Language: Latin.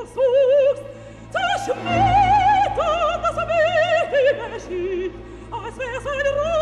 versuchst, zerschmettert das mächtige Schiff, als wär's ein